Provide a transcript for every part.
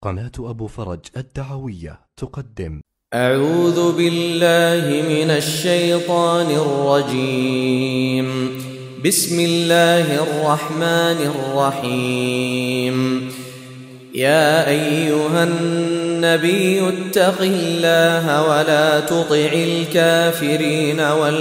قناة أبو فرج الدعوية تقدم. أعوذ بالله من الشيطان الرجيم. بسم الله الرحمن الرحيم. يا أيها النبي اتق الله ولا تطع الكافرين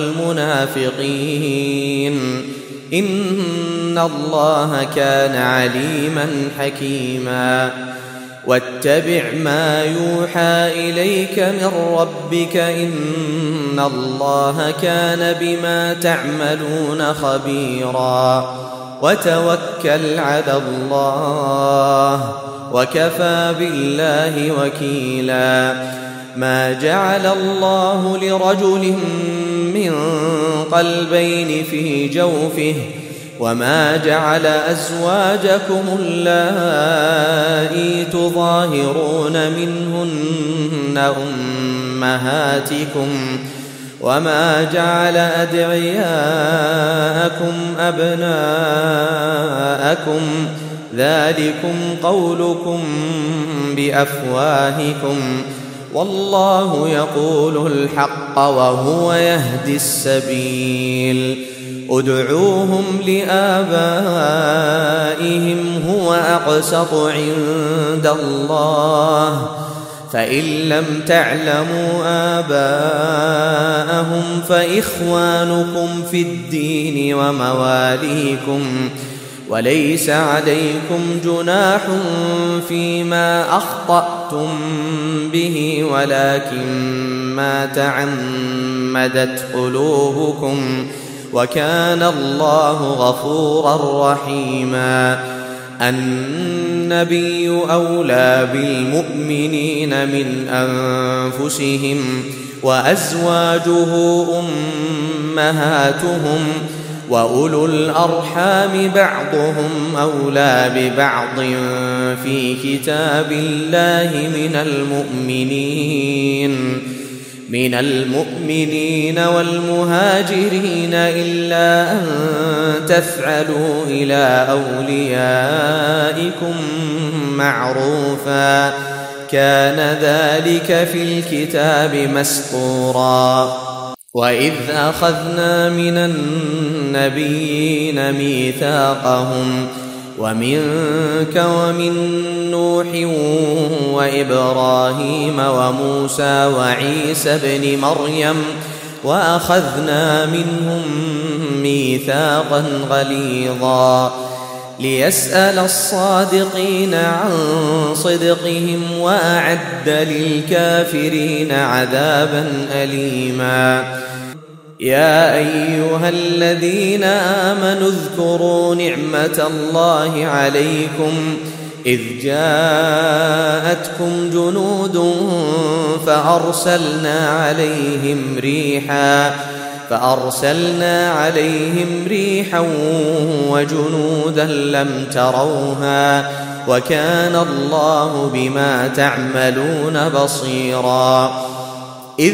والمنافقين إن الله كان عليما حكيما. واتبع ما يوحى إليك من ربك إن الله كان بما تعملون خبيرا. وتوكل على الله وكفى بالله وكيلا. ما جعل الله لرجل من قلبين في جوفه وما جعل أزواجكم اللائي تظاهرون منهن أمهاتكم وما جعل أدعياءكم أبناءكم ذلكم قولكم بأفواهكم والله يقول الحق وهو يهدي السبيل. ادعوهم لآبائهم هو أقسط عند الله فإن لم تعلموا آباءهم فإخوانكم في الدين ومواليكم وليس عليكم جناح فيما أخطأتم به ولكن ما تعمدت قلوبكم وكان الله غفورا رحيما. النبي أولى بالمؤمنين من أنفسهم وأزواجه أمهاتهم وأولو الأرحام بعضهم أولى ببعض في كتاب الله من المؤمنين والمهاجرين إلا أن تفعلوا إلى أوليائكم معروفا كان ذلك في الكتاب مسطورا. وإذ أخذنا من النبيين ميثاقهم ومنك ومن نوح وإبراهيم وموسى وعيسى ابن مريم وأخذنا منهم ميثاقا غليظا ليسأل الصادقين عن صدقهم وأعد للكافرين عذابا أليما. يا أيها الذين آمنوا اذكروا نعمة الله عليكم إذ جاءتكم جنود فأرسلنا عليهم ريحا وجنودا لم تروها وكان الله بما تعملون بصيرا. إذ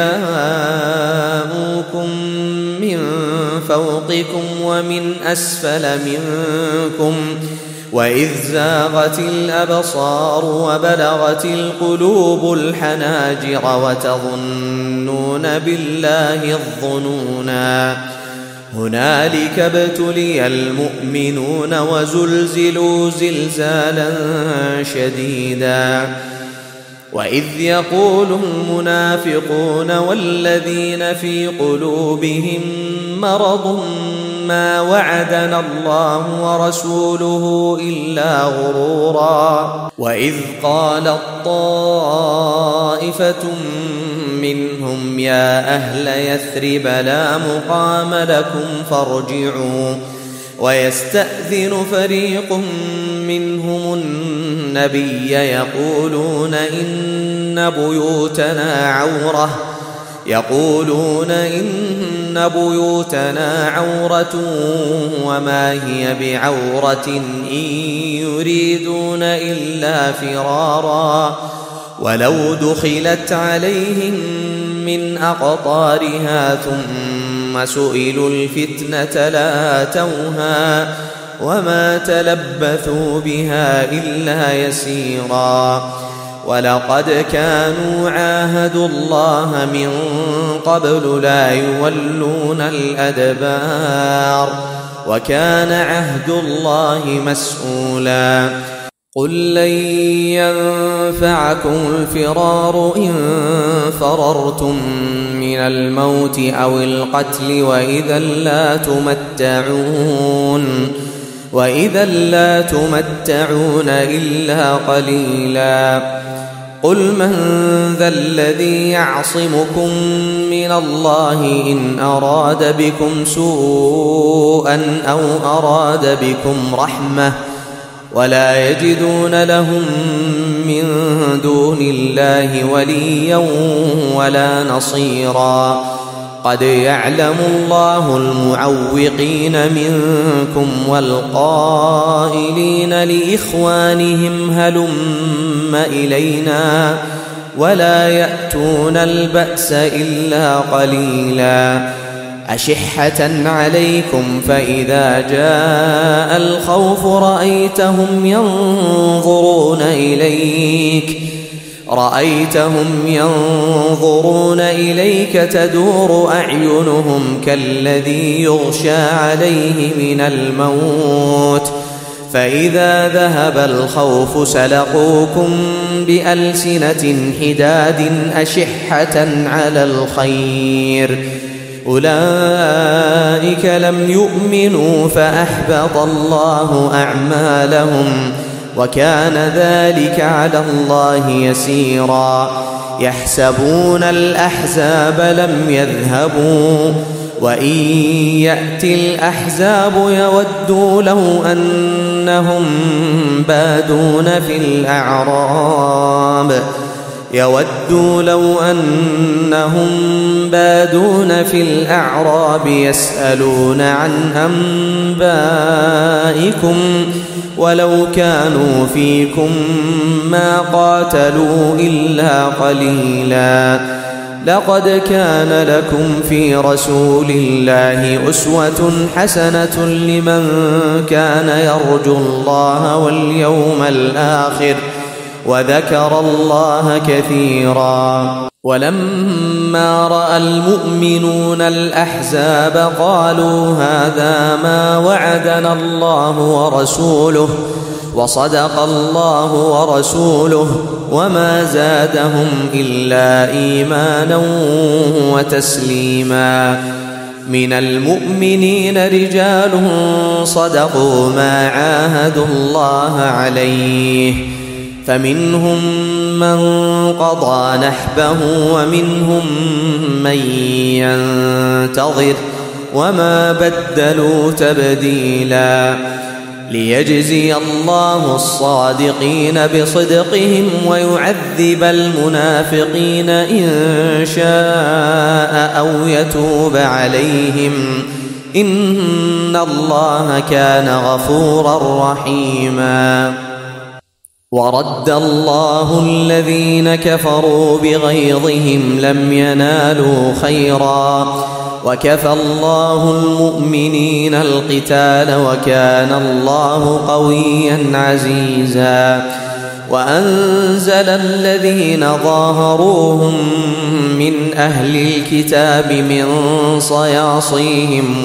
جاءوكم من فوقكم ومن أسفل منكم وإذ زاغت الأبصار وبلغت القلوب الحناجر وتظنون بالله الظنونا هنالك ابتلي المؤمنون وزلزلوا زلزالا شديدا. وإذ يقول المنافقون والذين في قلوبهم مرض ما وعدنا الله ورسوله إلا غرورا. وإذ قالت طائفة منهم يا أهل يثرب لا مقام لكم فارجعوا ويستأذن فريق منهم النبي يقولون إن بيوتنا عورة وما هي بعورة إن يريدون إلا فرارا ولو دخلت عليهم من أقطارها ثم سئلوا الفتنة لآتوها وما تلبثوا بها إلا يسيرا ولقد كانوا عاهدوا الله من قبل لا يولون الأدبار وكان عهد الله مسؤولا قل لن ينفعكم الفرار إن فررتم من الموت أو القتل وإذا لا تمتعون إلا قليلا قل من ذا الذي يعصمكم من الله إن أراد بكم سوءا أو أراد بكم رحمة ولا يجدون لهم من دون الله وليا ولا نصيرا قد يعلم الله المعوقين منكم والقائلين لإخوانهم هلم إلينا ولا يأتون البأس إلا قليلا أشحة عليكم فإذا جاء الخوف رأيتهم ينظرون إليك تدور أعينهم كالذي يغشى عليه من الموت فإذا ذهب الخوف سلقوكم بألسنة حداد أشحة على الخير أولئك لم يؤمنوا فأحبط الله أعمالهم وكان ذلك على الله يسيرا يحسبون الأحزاب لم يذهبوا وإن يأتي الأحزاب يودوا لو أنهم بادون في الأعراب يسألون عن أنبائكم ولو كانوا فيكم ما قاتلوا إلا قليلا لقد كان لكم في رسول الله أسوة حسنة لمن كان يرجو الله واليوم الآخر وذكر الله كثيرا ولما رأى المؤمنون الأحزاب قالوا هذا ما وعدنا الله ورسوله وصدق الله ورسوله وما زادهم إلا إيمانا وتسليما من المؤمنين رجال صدقوا ما عاهدوا الله عليه فمنهم من قضى نحبه ومنهم من ينتظر وما بدلوا تبديلا ليجزي الله الصادقين بصدقهم ويعذب المنافقين إن شاء أو يتوب عليهم إن الله كان غفورا رحيما ورد الله الذين كفروا بغيظهم لم ينالوا خيرا وكفى الله المؤمنين القتال وكان الله قويا عزيزا وأنزل الذين ظاهروهم من أهل الكتاب من صياصيهم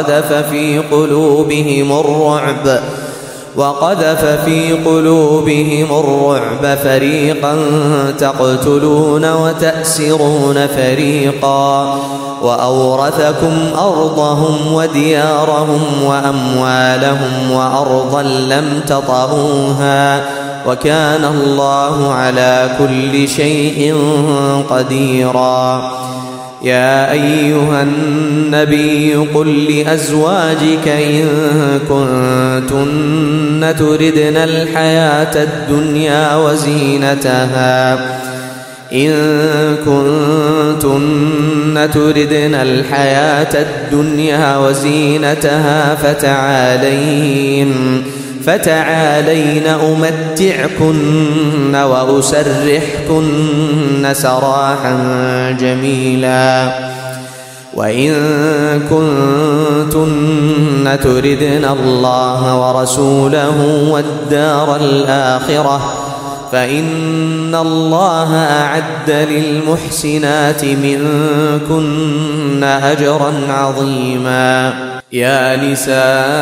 وقذف في قلوبهم الرعب فريقا تقتلون وتأسرون فريقا وأورثكم أرضهم وديارهم وأموالهم وأرضا لم تطئوها وكان الله على كل شيء قديرا يا أيها النبي قل لأزواجك إن كنتن تردن الحياة الدنيا وزينتها فتعالين أمتعكن وأسرحكن سراحا جميلا وإن كنتن تردن الله ورسوله والدار الآخرة فإن الله أعد للمحسنات منكن أجرا عظيما. يا نساء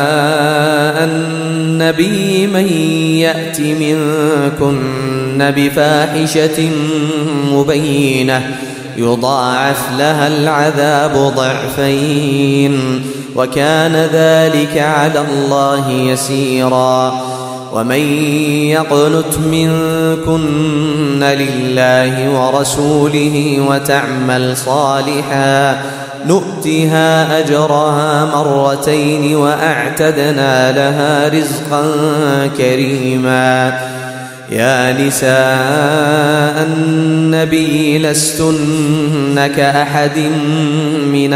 النبي من يأت منكن بفاحشة مبينة يضاعف لها العذاب ضعفين وكان ذلك على الله يسيرا. ومن يقنت منكن لله ورسوله وتعمل صالحا نؤتها أجرها مرتين وأعتدنا لها رزقا كريما. يا نساء النبي لستن كأحد من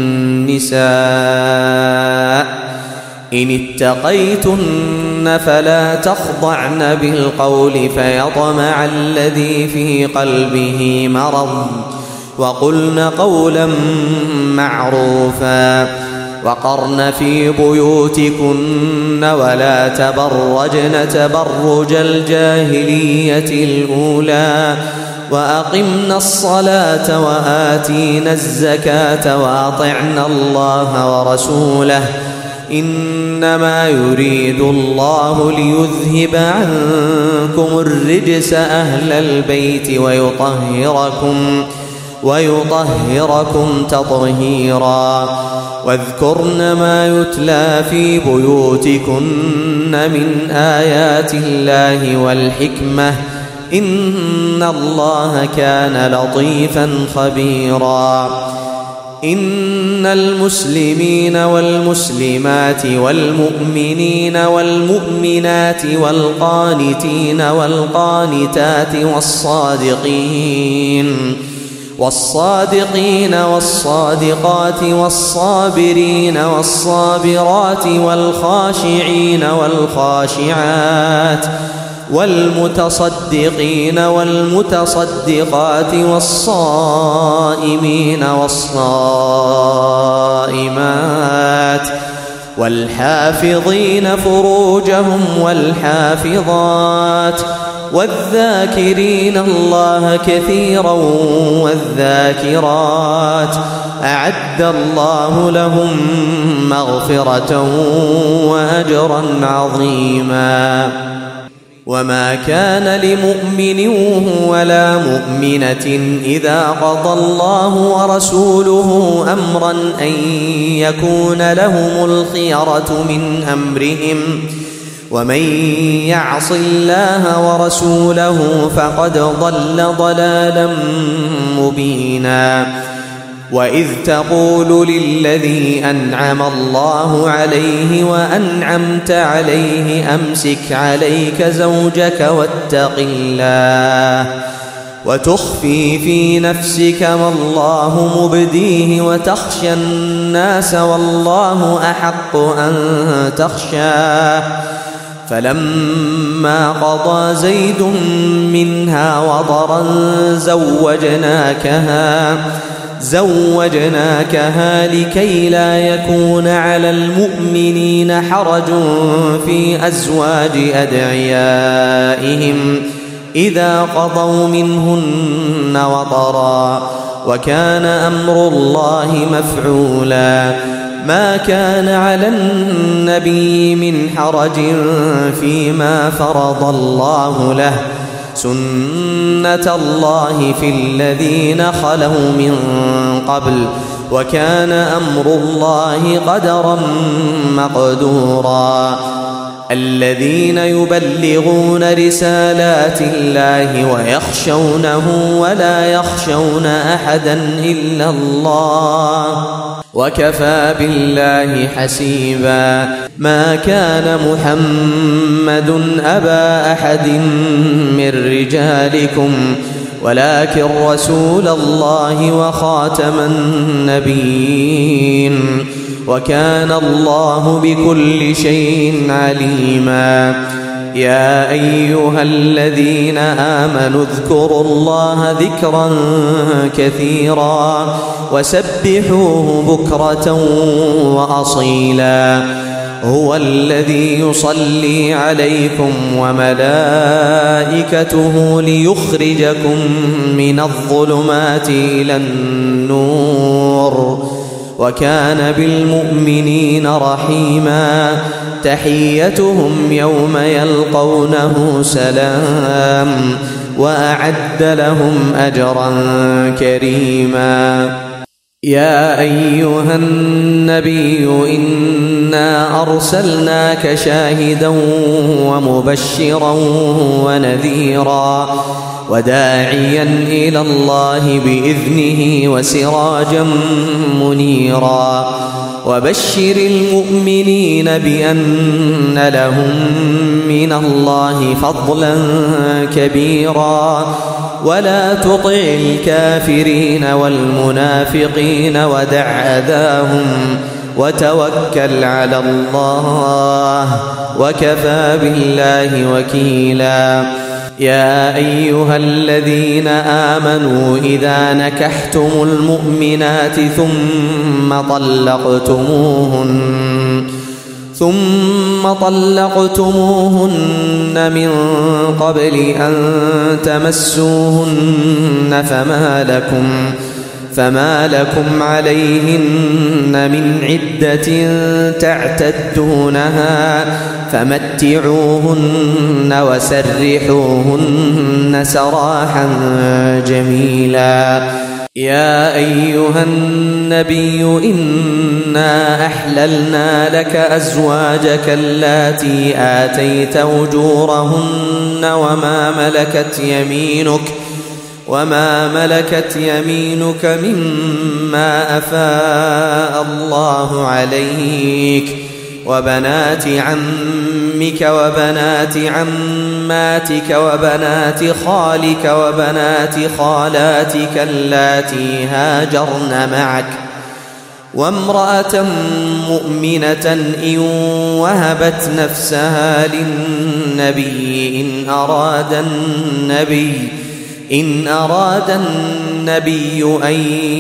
النساء إن اتقيتن فلا تخضعن بالقول فيطمع الذي في قلبه مرض وقلن قولا معروفا. وقرن في بيوتكن ولا تبرجن تبرج الجاهلية الأولى وأقمنا الصلاة وآتينا الزكاة وأطعنا الله ورسوله إنما يريد الله ليذهب عنكم الرجس أهل البيت ويطهركم تطهيرا. واذكرن ما يتلى في بيوتكن من آيات الله والحكمة إن الله كان لطيفا خبيرا. إن المسلمين والمسلمات والمؤمنين والمؤمنات والقانتين والقانتات والصادقين والصادقات والصابرين والصابرات والخاشعين والخاشعات والمتصدقين والمتصدقات والصائمين والصائمات والحافظين فروجهم والحافظات والذاكرين الله كثيرا والذاكرات أعد الله لهم مغفرة وأجرا عظيما. وما كان لمؤمن ولا مؤمنة إذا قضى الله ورسوله أمرا أن يكون لهم الخيرة من أمرهم ومن يعص الله ورسوله فقد ضل ضلالا مبينا. وإذ تقول للذي أنعم الله عليه وأنعمت عليه أمسك عليك زوجك واتق الله وتخفي في نفسك ما الله مبديه وتخشى الناس والله أحق أن تخشاه. فلما قضى زيد منها وطرا زوجناكها لكي لا يكون على المؤمنين حرج في أزواج أدعيائهم إذا قضوا منهن وطرا وكان أمر الله مفعولا. ما كان على النبي من حرج فيما فرض الله له سنة الله في الذين خلوا من قبل وكان أمر الله قدرا مقدورا. الذين يبلغون رسالات الله ويخشونه ولا يخشون أحدا إلا الله وكفى بالله حسيبا. ما كان محمد أبا أحد من رجالكم ولكن رسول الله وخاتم النبيين وكان الله بكل شيء عليما. يا أيها الذين آمنوا اذكروا الله ذكرا كثيرا وسبحوه بكرة وأصيلا هو الذي يصلي عليكم وملائكته ليخرجكم من الظلمات إلى النور وكان بالمؤمنين رحيما تحيتهم يوم يلقونه سلام وأعد لهم أجرا كريما يا أيها النبي إنا أرسلناك شاهدا ومبشرا ونذيرا وداعيا إلى الله بإذنه وسراجا منيرا وبشر المؤمنين بأن لهم من الله فضلا كبيرا ولا تطع الكافرين والمنافقين ودع أذاهم وتوكل على الله وكفى بالله وكيلا يا أيها الذين آمنوا إذا نكحتم المؤمنات ثم طلقتموهن من قبل أن تمسوهن فما لكم عليهن من عدة تعتدونها فمتعوهن وسرحوهن سراحا جميلا يا أيها النبي إنا أحللنا لك أزواجك اللاتي آتيت أجورهن وما ملكت يمينك مما أفاء الله عليك وبنات عمك وبنات عماتك وبنات خالك وبنات خالاتك اللاتي هاجرن معك وامرأة مؤمنة إن وهبت نفسها للنبي إن أراد النبي أن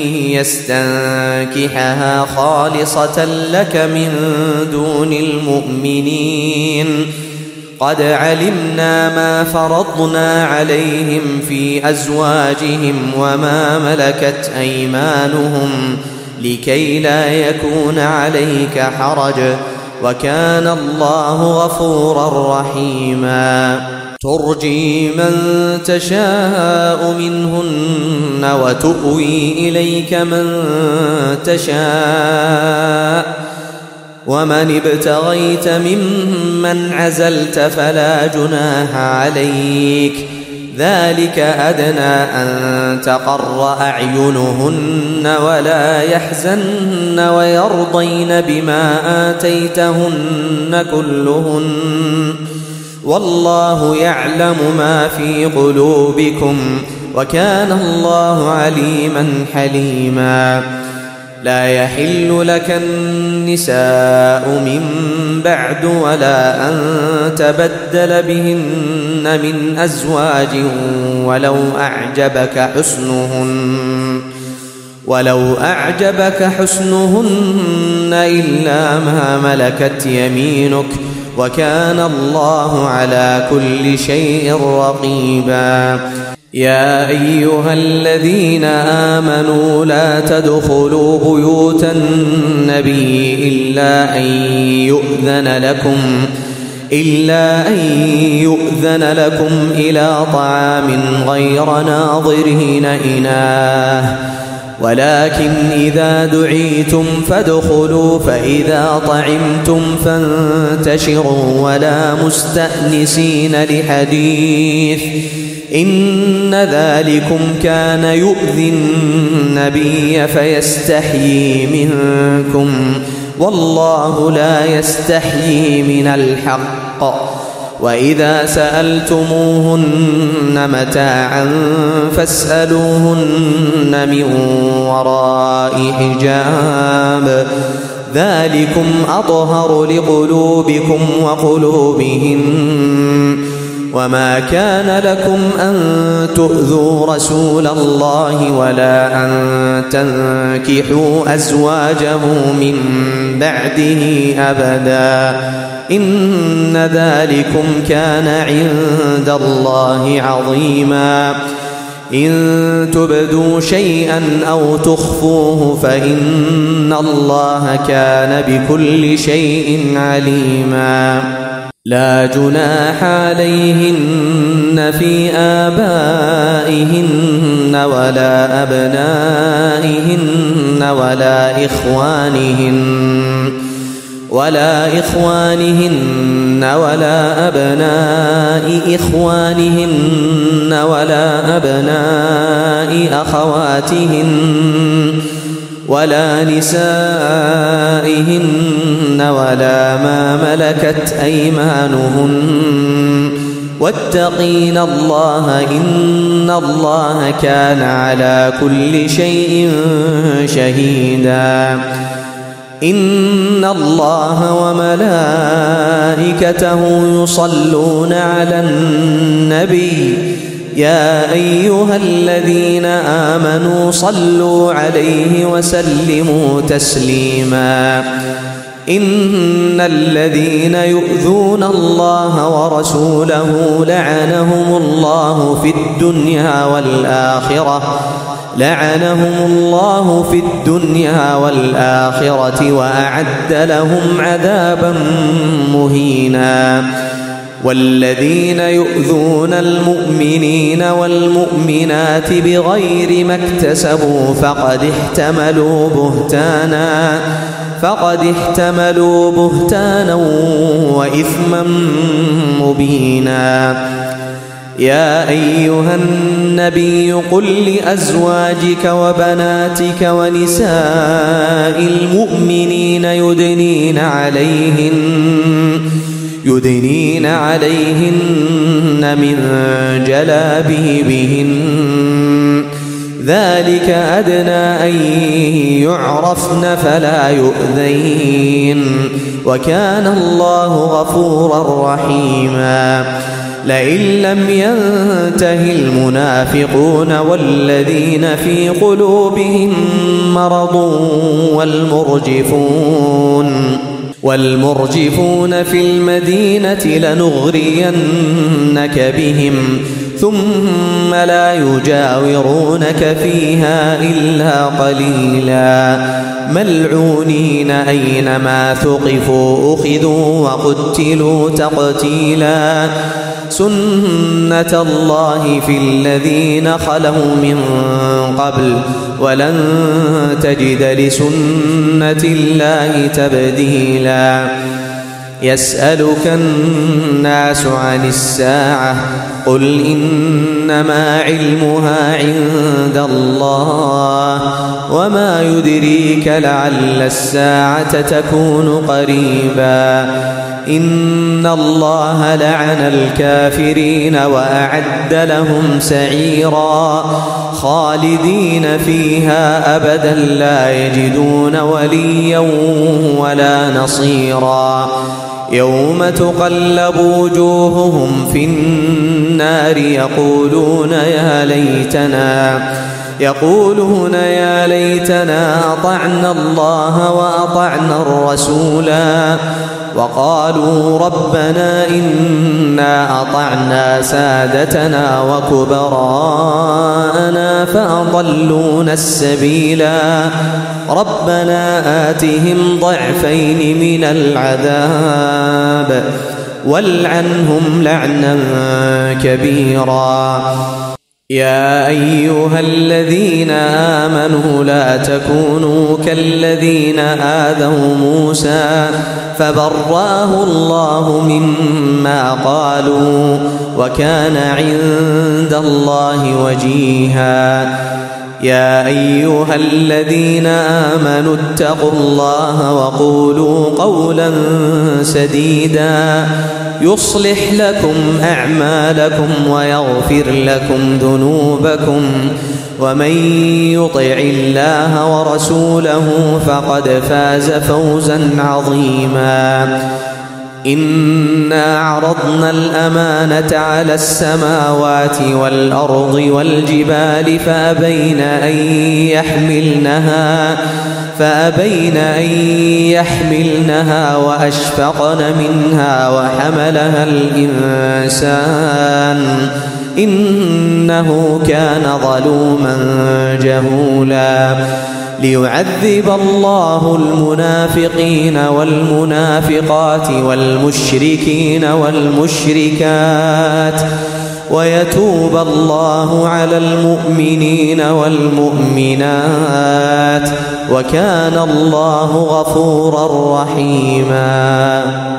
يستنكحها خالصة لك من دون المؤمنين قد علمنا ما فرضنا عليهم في أزواجهم وما ملكت أيمانهم لكي لا يكون عليك حرج وكان الله غفورا رحيما ترجي من تشاء منهن وتؤوي إليك من تشاء ومن ابتغيت ممن عزلت فلا جناح عليك ذلك أدنى أن تقر أعينهن ولا يحزن ويرضين بما آتيتهن كلهن والله يعلم ما في قلوبكم وكان الله عليما حليما لا يحل لك النساء من بعد ولا أن تبدل بهن من أزواج ولو أعجبك حسنهن إلا ما ملكت يمينك وكان الله على كل شيء رقيبا يا أيها الذين آمنوا لا تدخلوا بيوت النبي إلا أن يؤذن لكم إلى طعام غير ناظرين إناه ولكن إذا دعيتم فادخلوا فإذا طعمتم فانتشروا ولا مستأنسين لحديث إن ذلكم كان يؤذي النبي فيستحيي منكم والله لا يستحيي من الحق وإذا سألتموهن متاعا فاسألوهن من وراء حجاب ذلكم أطهر لقلوبكم وقلوبهم وما كان لكم أن تؤذوا رسول الله ولا أن تنكحوا أزواجه من بعده أبدا إن ذلكم كان عند الله عظيما إن تبدوا شيئا أو تخفوه فإن الله كان بكل شيء عليما لا جناح عليهن في آبائهن ولا أبنائهن ولا إخوانهن ولا أبناء إخوانهن ولا أبناء أخواتهن ولا نسائهن ولا ما ملكت أيمانهن واتقين الله إن الله كان على كل شيء شهيدا إن الله وملائكته يصلون على النبي يا أيها الذين آمنوا صلوا عليه وسلموا تسليما إن الذين يؤذون الله ورسوله لعنهم الله في الدنيا والآخرة وأعد لهم عذابا مهينا والذين يؤذون المؤمنين والمؤمنات بغير ما اكتسبوا فقد احتملوا بهتانا وإثما مبينا يا أيها النبي قل لأزواجك وبناتك ونساء المؤمنين يدنين عليهن من جلابيبهن ذلك أدنى أن يعرفن فلا يؤذين وكان الله غفورا رحيما لئن لم ينته المنافقون والذين في قلوبهم مرض والمرجفون في المدينة لنغرينك بهم ثم لا يجاورونك فيها إلا قليلا ملعونين أينما ثقفوا أخذوا وقتلوا تقتيلا سنة الله في الذين خلوا من قبل ولن تجد لسنة الله تبديلا يسألك الناس عن الساعة قل إنما علمها عند الله وما يدريك لعل الساعة تكون قريبا إن الله لعن الكافرين وأعد لهم سعيرا خالدين فيها أبدا لا يجدون وليا ولا نصيرا يوم تقلب وجوههم في النار يقولون يا ليتنا أطعنا الله وأطعنا الرسولا وقالوا ربنا إنا أطعنا سادتنا وكبراءنا فأضلونا السبيلا ربنا آتهم ضعفين من العذاب والعنهم لعنا كبيرا يا أيها الذين آمنوا لا تكونوا كالذين آذوا موسى فبرأه الله مما قالوا وكان عند الله وجيها يا أيها الذين آمنوا اتقوا الله وقولوا قولا سديدا يصلح لكم أعمالكم ويغفر لكم ذنوبكم ومن يطع الله ورسوله فقد فاز فوزا عظيما إنا عرضنا الأمانة على السماوات والأرض والجبال فأبين أن يحملنها وأشفقن منها وحملها الإنسان إنه كان ظلوما جهولا ليعذب الله المنافقين والمنافقات والمشركين والمشركات ويتوب الله على المؤمنين والمؤمنات وكان الله غفورا رحيما.